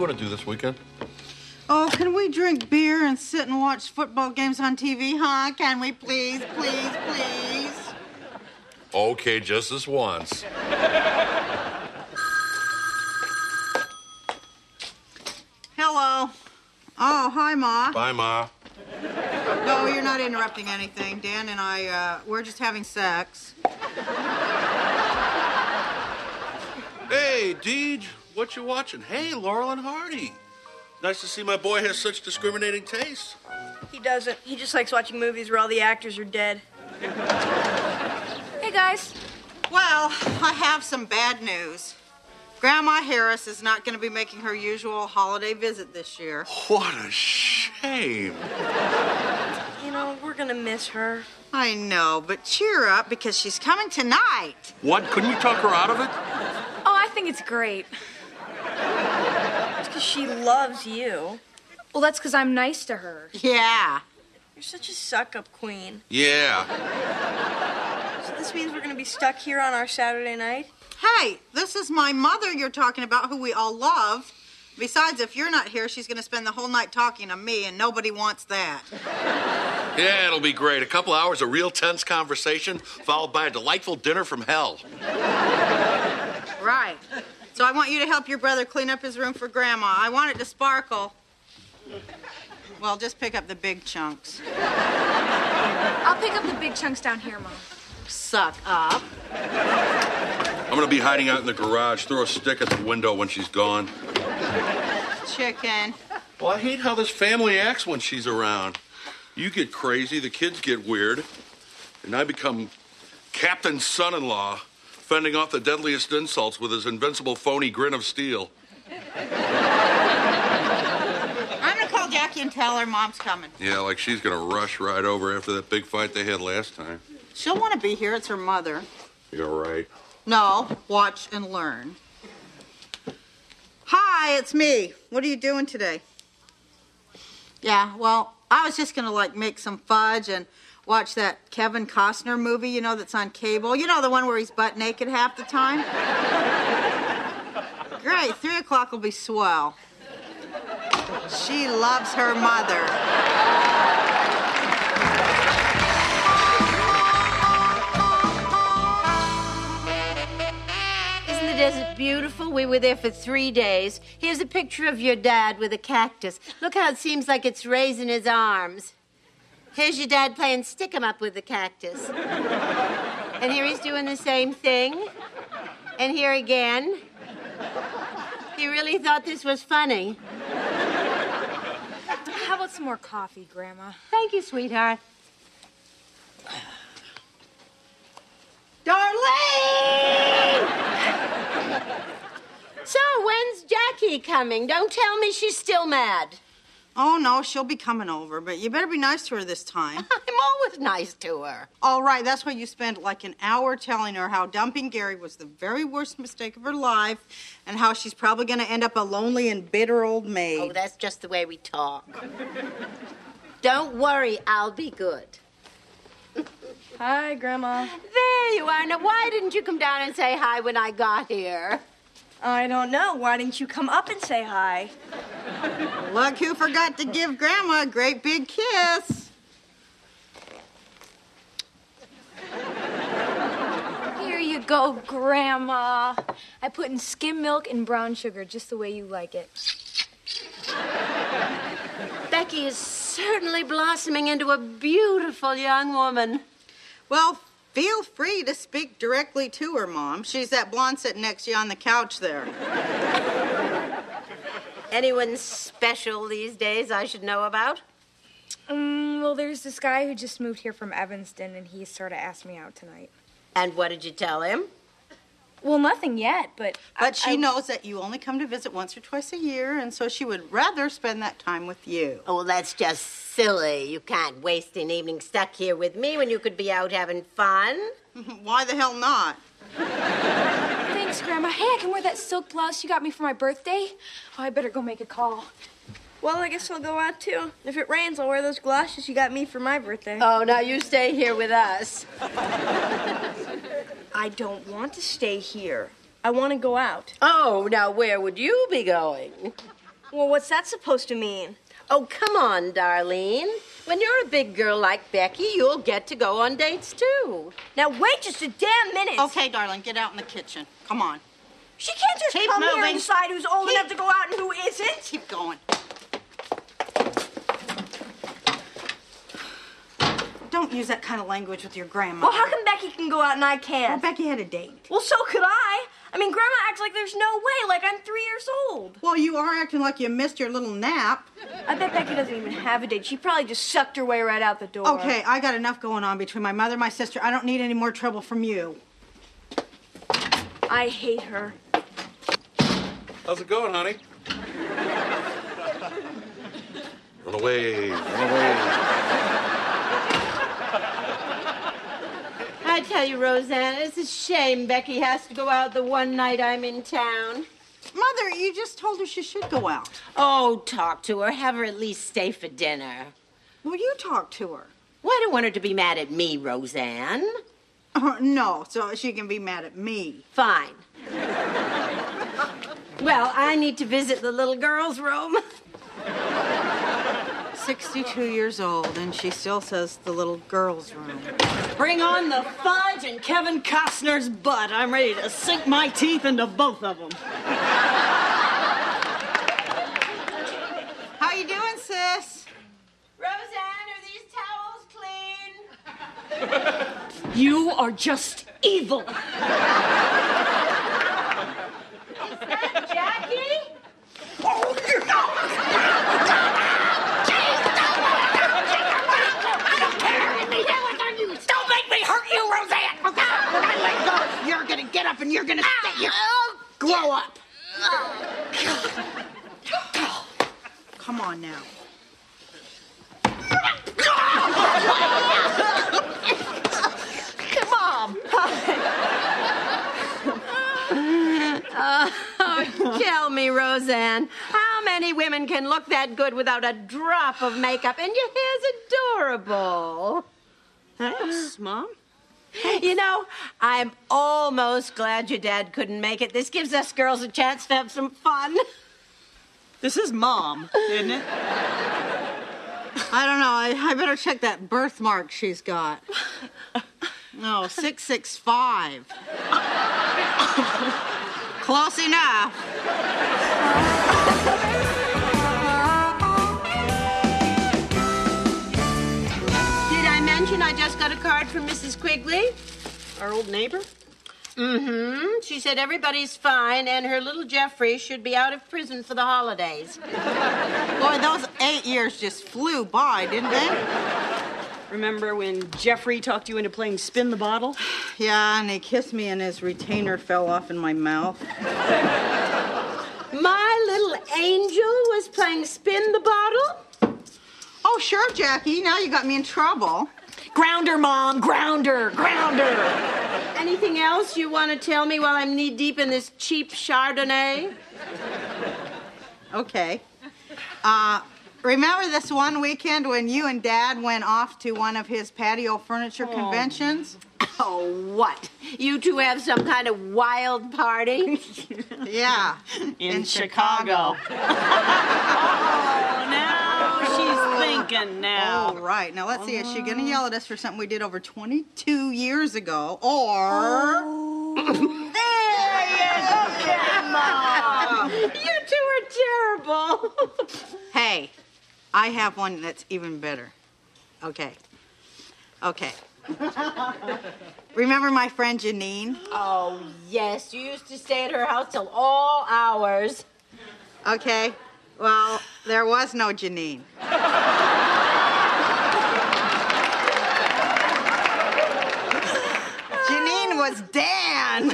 want to do this weekend? Oh, can we drink beer and sit and watch football games on TV, huh? Can we please, please, please? Okay, just this once. Hello. Oh, hi, Ma. Bye, Ma. No, you're not interrupting anything. Dan and I, we're just having sex. Hey, Deej, what you watching? Hey, Laurel and Hardy. Nice to see my boy has such discriminating taste. He doesn't. He just likes watching movies where all the actors are dead. Hey, guys. Well, I have some bad news. Grandma Harris is not going to be making her usual holiday visit this year. What a shame. You know, we're gonna miss her. I know, but cheer up because she's coming tonight. What? Couldn't you talk her out of it? Oh, I think it's great. It's because she loves you. Well, that's because I'm nice to her. Yeah. You're such a suck-up queen. Yeah. So this means we're gonna be stuck here on our Saturday night? Hey, this is my mother you're talking about, who we all love. Besides, if you're not here, she's going to spend the whole night talking to me, and nobody wants that. Yeah, it'll be great. A couple hours of real tense conversation, followed by a delightful dinner from hell. Right. So I want you to help your brother clean up his room for Grandma. I want it to sparkle. Well, just pick up the big chunks. I'll pick up the big chunks down here, Mom. Suck up. I'm going to be hiding out in the garage. Throw a stick at the window when she's gone. Chicken. Well, I hate how this family acts when she's around. You get crazy, the kids get weird, and I become Captain Son-in-Law, fending off the deadliest insults with his invincible phony grin of steel. I'm going to call Jackie and tell her Mom's coming. Yeah, like she's going to rush right over after that big fight they had last time. She'll want to be here. It's her mother. You're right. No, watch and learn. Hi, it's me. What are you doing today? Yeah, well, I was just gonna make some fudge and watch that Kevin Costner movie, you know, that's on cable. You know, the one where he's butt naked half the time? Great, 3 o'clock will be swell. She loves her mother. Desert beautiful. We were there for 3 days. Here's a picture of your dad with a cactus. Look how it seems like it's raising his arms. Here's your dad playing stick-em-up with the cactus. And here he's doing the same thing. And here again. He really thought this was funny. How about some more coffee, Grandma? Thank you, sweetheart. Darlene! So, when's Jackie coming? Don't tell me she's still mad. Oh, no, she'll be coming over, but you better be nice to her this time. I'm always nice to her. All right, that's why you spent like an hour telling her how dumping Gary was the very worst mistake of her life and how she's probably going to end up a lonely and bitter old maid. Oh, that's just the way we talk. Don't worry, I'll be good. Hi, Grandma. There you are. Now, why didn't you come down and say hi when I got here? I don't know. Why didn't you come up and say hi? Look who forgot to give Grandma a great big kiss. Here you go, Grandma. I put in skim milk and brown sugar just the way you like it. Becky is certainly blossoming into a beautiful young woman. Well, feel free to speak directly to her, Mom. She's that blonde sitting next to you on the couch there. Anyone special these days I should know about? Well, there's this guy who just moved here from Evanston, and he sort of asked me out tonight. And what did you tell him? Well, nothing yet, but... But she knows that you only come to visit once or twice a year, and so she would rather spend that time with you. Oh, that's just silly. You can't waste an evening stuck here with me when you could be out having fun. Why the hell not? Thanks, Grandma. Hey, I can wear that silk blouse you got me for my birthday. Oh, I better go make a call. Well, I guess I'll go out, too. If it rains, I'll wear those galoshes you got me for my birthday. Oh, now you stay here with us. I don't want to stay here. I want to go out. Oh, now where would you be going? Well, what's that supposed to mean? Oh, come on, Darlene. When you're a big girl like Becky, you'll get to go on dates, too. Now, wait just a damn minute. Okay, darling, get out in the kitchen. Come on. She can't just Keep come here moving. and decide who's old enough to go out and who isn't. Keep going. Don't use that kind of language with your grandma. Well, how come Becky can go out and I can't? Well, Becky had a date. Well, so could I. I mean, Grandma acts like there's no way, like I'm 3 years old. Well, you are acting like you missed your little nap. I bet Becky doesn't even have a date. She probably just sucked her way right out the door. Okay, I got enough going on between my mother and my sister. I don't need any more trouble from you. I hate her. How's it going, honey? Run away, run away. I tell you, Roseanne, it's a shame Becky has to go out the one night I'm in town. Mother, you just told her she should go out. Oh, talk to her. Have her at least stay for dinner. Well, you talk to her. Well, I don't want her to be mad at me, Roseanne. No, so she can be mad at me. Fine. Well, I need to visit the little girl's room. 62 years old, and she still says the little girl's room. Bring on the fudge and Kevin Costner's butt. I'm ready to sink my teeth into both of them. How you doing, sis? Roseanne, are these towels clean? You are just evil. Is that Jackie? Don't make me hurt you, Roseanne. When I let go, you're gonna get up and you're gonna stay here. Grow up. Come on now. Come on. Tell me, Roseanne, how many women can look that good without a drop of makeup? And your hair's adorable. Thanks, Mom. You know, I'm almost glad your dad couldn't make it. This gives us girls a chance to have some fun. This is Mom, isn't it? I don't know. I better check that birthmark she's got. No, 665. Close enough. Did I mention I just got a card from Mrs. Quigley? Our old neighbor? Mm-hmm. She said everybody's fine and her little Jeffrey should be out of prison for the holidays. Boy, those 8 years just flew by, didn't they? Remember when Jeffrey talked you into playing Spin the Bottle? Yeah, and he kissed me and his retainer fell off in my mouth. My little angel was playing Spin the Bottle? Oh, sure, Jackie. Now you got me in trouble. Grounder, Mom, grounder, grounder. Anything else you want to tell me while I'm knee-deep in this cheap Chardonnay? Okay. Remember this one weekend when you and Dad went off to one of his patio furniture conventions? Oh, what? You two have some kind of wild party? Yeah. In Chicago. Oh, now she's thinking now. Oh, right. Now, let's see. Is she going to yell at us for something we did over 22 years ago? Or... There you go, Mom. You two are terrible. Hey, I have one that's even better. Okay. Remember my friend Janine? Oh, yes. You used to stay at her house till all hours. Okay. Well, there was no Janine. Janine was Dan.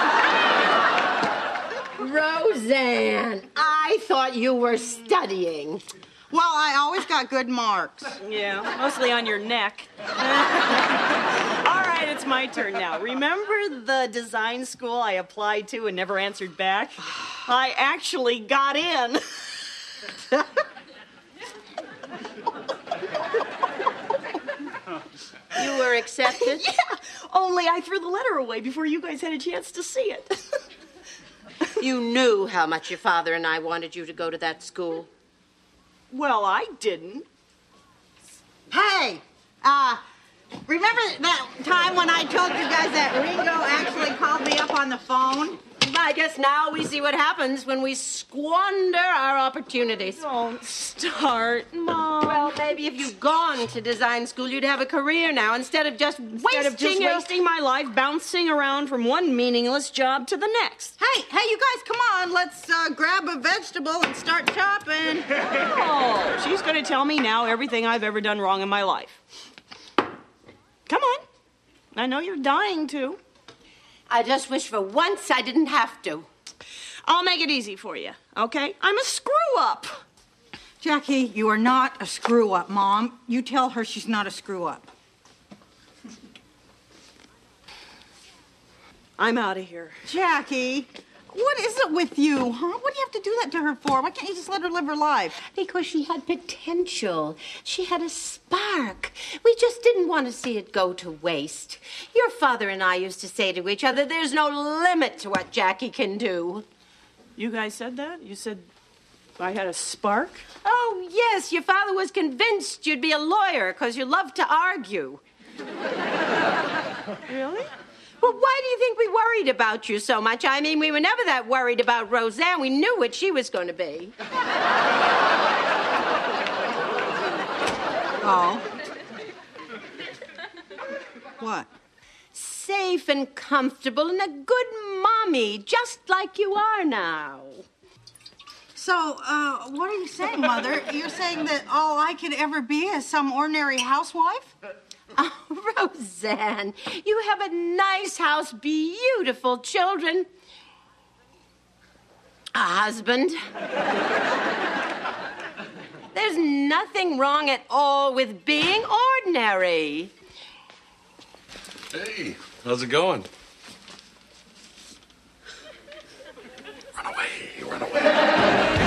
Roseanne, I thought you were studying. Well, I always got good marks. Yeah, mostly on your neck. All right, it's my turn now. Remember the design school I applied to and never answered back? I actually got in. You were accepted? Yeah, only I threw the letter away before you guys had a chance to see it. You knew how much your father and I wanted you to go to that school. Well, I didn't. Hey, remember that time when I told you guys that Ringo actually called me up on the phone? I guess now we see what happens when we squander our opportunities. Don't start, Mom. Well, maybe if you'd gone to design school, you'd have a career now instead of just wasting my life bouncing around from one meaningless job to the next. Hey, you guys, come on. Let's grab a vegetable and start chopping. Oh, she's going to tell me now everything I've ever done wrong in my life. Come on. I know you're dying to. I just wish for once I didn't have to. I'll make it easy for you, okay? I'm a screw-up. Jackie, you are not a screw-up, Mom. You tell her she's not a screw-up. I'm out of here. Jackie, what is it with you, huh? What do you have to do that to her for? Why can't you just let her live her life? Because she had potential. She had a spark. We just didn't want to see it go to waste. Your father and I used to say to each other, there's no limit to what Jackie can do. You guys said that? You said I had a spark? Oh, yes. Your father was convinced you'd be a lawyer because you love to argue. Really? Well, why do you think we worried about you so much? I mean, we were never that worried about Roseanne. We knew what she was going to be. Oh. What? Safe and comfortable and a good mommy, just like you are now. So, what are you saying, Mother? You're saying that all I could ever be is some ordinary housewife? Oh, Roseanne, you have a nice house, beautiful children, a husband. There's nothing wrong at all with being ordinary. Hey, how's it going? Run away, run away.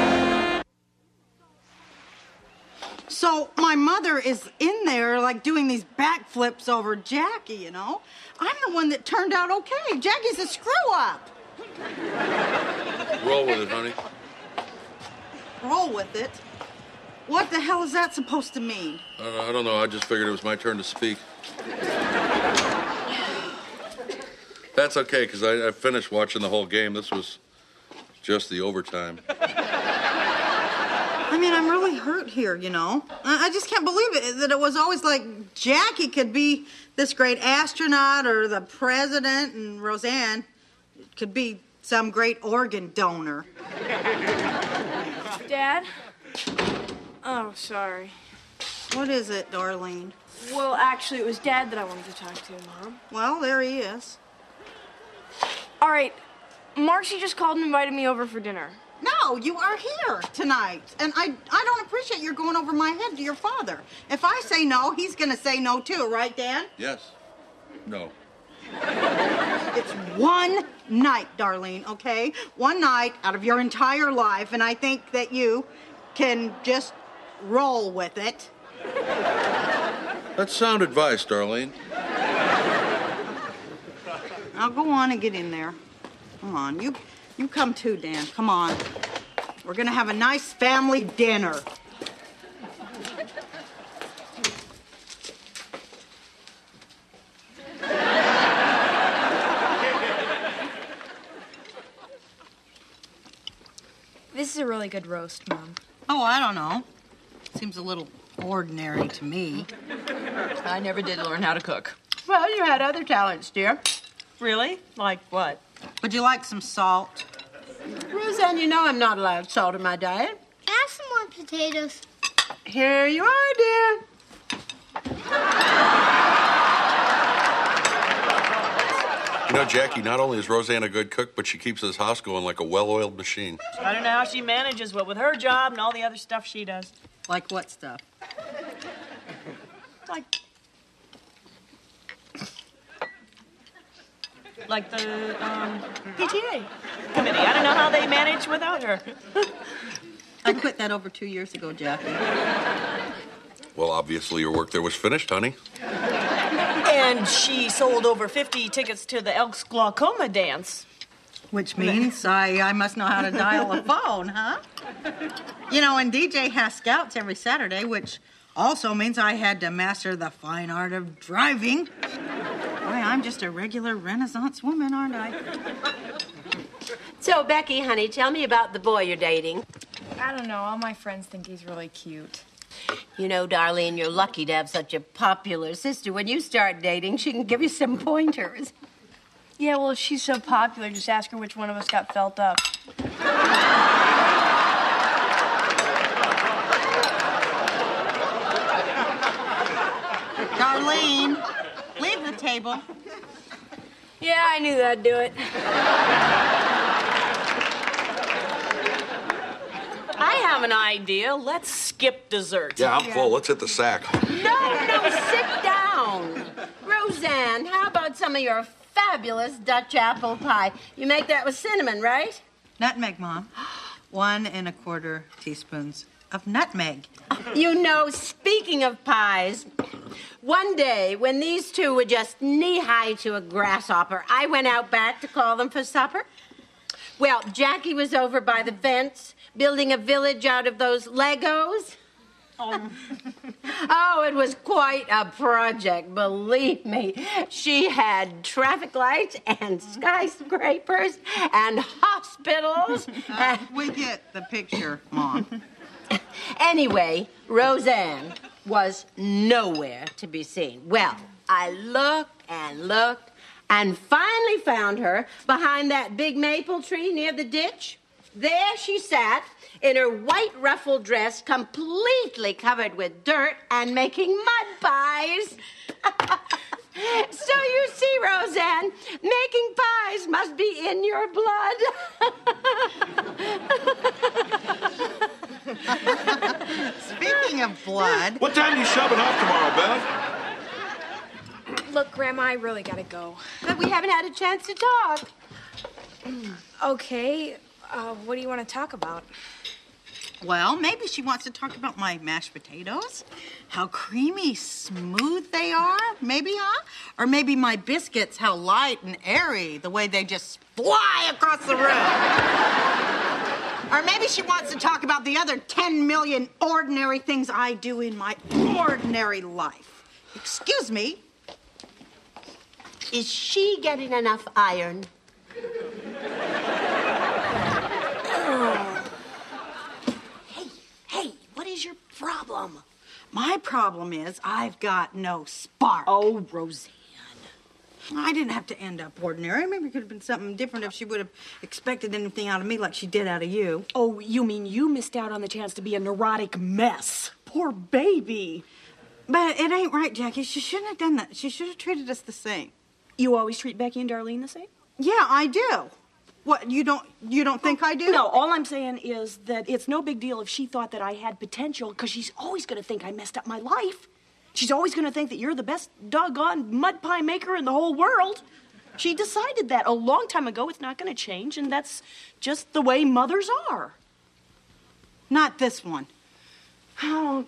So my mother is in there, like, doing these backflips over Jackie, you know? I'm the one that turned out okay. Jackie's a screw-up. Roll with it, honey. Roll with it? What the hell is that supposed to mean? I don't know. I just figured it was my turn to speak. That's okay, because I finished watching the whole game. This was just the overtime. I mean, I'm really hurt here, you know? I just can't believe it, that it was always like Jackie could be this great astronaut or the president, and Roseanne could be some great organ donor. Dad? Oh, sorry. What is it, Darlene? Well, actually, it was Dad that I wanted to talk to, Mom. Well, there he is. All right, Marcy just called and invited me over for dinner. No, you are here tonight. And I don't appreciate your going over my head to your father. If I say no, he's going to say no too, right, Dan? Yes. No. It's one night, Darlene, okay? One night out of your entire life, and I think that you can just roll with it. That's sound advice, Darlene. Now go on and get in there. Come on, you come too, Dan. Come on. We're gonna have a nice family dinner. This is a really good roast, Mom. Oh, I don't know. Seems a little ordinary to me. I never did learn how to cook. Well, you had other talents, dear. Really? Like what? Would you like some salt? Roseanne, you know I'm not allowed salt in my diet. I have some more potatoes. Here you are, dear. You know, Jackie, not only is Roseanne a good cook, but she keeps this house going like a well-oiled machine. I don't know how she manages, what with her job and all the other stuff she does. Like what stuff? Like the PTA committee. I don't know how they manage without her. I quit that over 2 years ago, Jackie. Well, obviously your work there was finished, honey. And she sold over 50 tickets to the Elks Glaucoma dance. Which means I must know how to dial a phone, huh? You know, and DJ has scouts every Saturday, which also means I had to master the fine art of driving. Boy, I'm just a regular Renaissance woman, aren't I? So, Becky, honey, tell me about the boy you're dating. I don't know. All my friends think he's really cute. You know, Darlene, you're lucky to have such a popular sister. When you start dating, she can give you some pointers. Yeah, well, if she's so popular, just ask her which one of us got felt up. Darlene, leave the table. Yeah, I knew that'd do it. I have an idea. Let's skip dessert. Yeah, I'm full. Let's hit the sack. No, sit down. Roseanne, how about some of your fabulous Dutch apple pie? You make that with cinnamon, right? Nutmeg, Mom. 1 1/4 teaspoons of nutmeg. You know, speaking of pies, one day when these two were just knee-high to a grasshopper, I went out back to call them for supper. Well, Jackie was over by the fence building a village out of those Legos. Oh, it was quite a project, believe me. She had traffic lights and skyscrapers and hospitals. We get the picture, Mom. Anyway, Roseanne was nowhere to be seen. Well, I looked and finally found her behind that big maple tree near the ditch. There she sat in her white ruffled dress, completely covered with dirt and making mud pies. So you see, Roseanne, making pies must be in your blood. Speaking of blood... What time are you shoving off tomorrow, Beth? Look, Grandma, I really gotta go. But we haven't had a chance to talk. Okay, what do you want to talk about? Well, maybe she wants to talk about my mashed potatoes, how creamy smooth they are, maybe, huh? Or maybe my biscuits, how light and airy, the way they just fly across the room. Or maybe she wants to talk about the other 10 million ordinary things I do in my ordinary life. Excuse me. Is she getting enough iron? Hey, what is your problem? My problem is I've got no spark. Oh, Roseanne. I didn't have to end up ordinary. Maybe it could have been something different if she would have expected anything out of me like she did out of you. Oh, you mean you missed out on the chance to be a neurotic mess? Poor baby. But it ain't right, Jackie. She shouldn't have done that. She should have treated us the same. You always treat Becky and Darlene the same? Yeah, I do. What, you don't think I do? No, all I'm saying is that it's no big deal if she thought that I had potential, because she's always going to think I messed up my life. She's always going to think that you're the best doggone mud pie maker in the whole world. She decided that a long time ago. It's not going to change, and that's just the way mothers are. Not this one. Oh.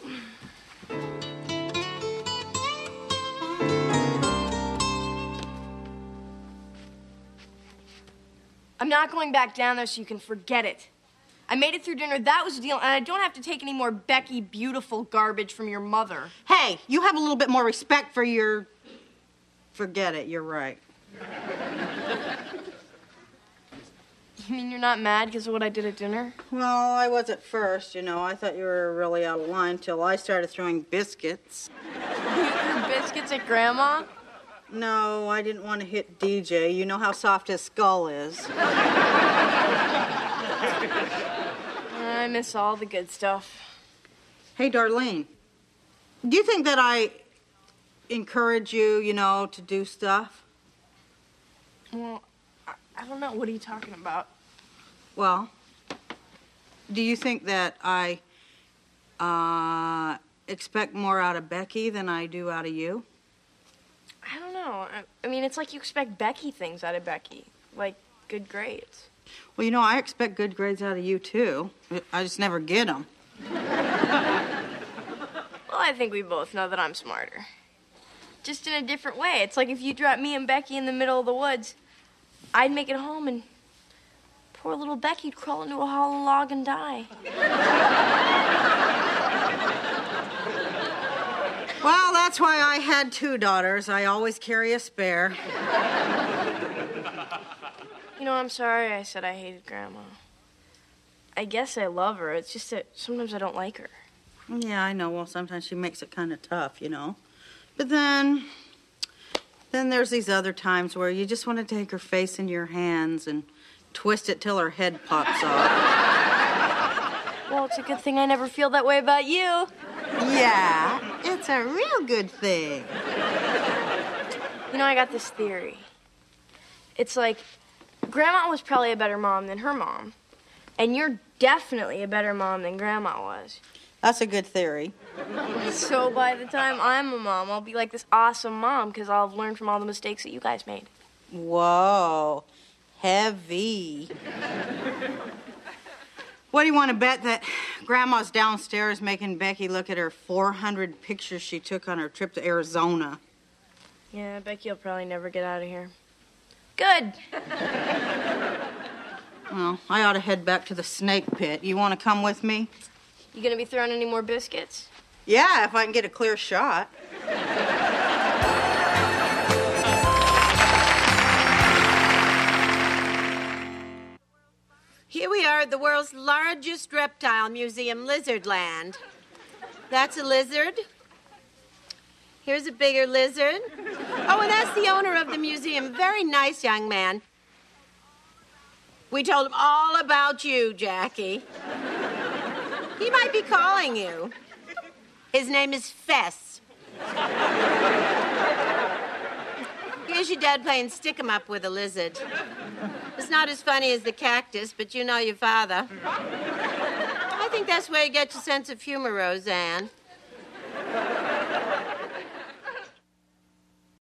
I'm not going back down there so you can forget it. I made it through dinner, that was the deal, and I don't have to take any more Becky beautiful garbage from your mother. Hey, you have a little bit more respect for your... Forget it, you're right. You mean you're not mad because of what I did at dinner? Well, I was at first, you know. I thought you were really out of line till I started throwing biscuits. You threw biscuits at Grandma? No, I didn't want to hit DJ. You know how soft his skull is. I miss all the good stuff. Hey, Darlene, do you think that I encourage you, you know, to do stuff? Well, I don't know. What are you talking about? Well, do you think that I expect more out of Becky than I do out of you? I don't know. I mean, it's like you expect Becky things out of Becky, like good grades. Well, you know, I expect good grades out of you, too. I just never get them. Well, I think we both know that I'm smarter. Just in a different way. It's like if you dropped me and Becky in the middle of the woods, I'd make it home and Poor little Becky'd crawl into a hollow log and die. Well, that's why I had 2 daughters. I always carry a spare. You know, I'm sorry I said I hated Grandma. I guess I love her. It's just that sometimes I don't like her. Yeah, I know. Well, sometimes she makes it kind of tough, you know. But then there's these other times where you just want to take her face in your hands and twist it till her head pops off. Well, it's a good thing I never feel that way about you. Yeah, it's a real good thing. You know, I got this theory. It's like, Grandma was probably a better mom than her mom. And you're definitely a better mom than Grandma was. That's a good theory. So by the time I'm a mom, I'll be like this awesome mom because I'll have learned from all the mistakes that you guys made. Whoa, heavy. What do you want to bet that Grandma's downstairs making Becky look at her 400 pictures she took on her trip to Arizona? Yeah, Becky will probably never get out of here. Good. Well, I ought to head back to the snake pit. You want to come with me? You gonna be throwing any more biscuits? Yeah, if I can get a clear shot. Here we are at the world's largest reptile museum, Lizardland. That's a lizard. Here's a bigger lizard. Oh, and that's the owner of the museum. Very nice young man. We told him all about you, Jackie. He might be calling you. His name is Fess. Here's your dad playing stick-em-up with a lizard. It's not as funny as the cactus, but you know your father. I think that's where you get your sense of humor, Roseanne.